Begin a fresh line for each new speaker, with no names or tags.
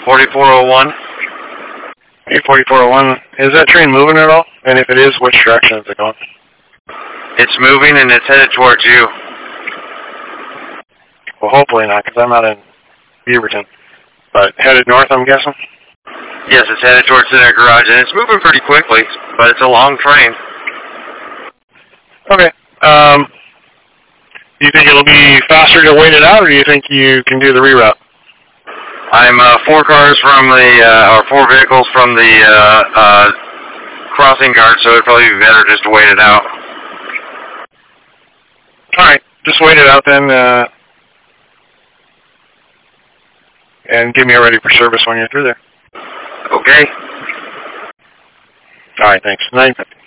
4401.
Hey, 4401. Is that train moving at all? And if it is, which direction is it going?
It's moving and it's headed towards you.
Well, hopefully not, because I'm out in Beaverton. But headed north, I'm guessing?
Yes, it's headed towards the garage, and it's moving pretty quickly, but it's a long train.
Okay. Do you think it'll be faster to wait it out, or do you think you can do the reroute?
I'm 4 cars from the, or 4 vehicles from the crossing guard, so it'd probably be better just to wait it out.
All right, just wait it out then, and give me a ready for service when you're through there.
Okay.
All right, thanks. 950.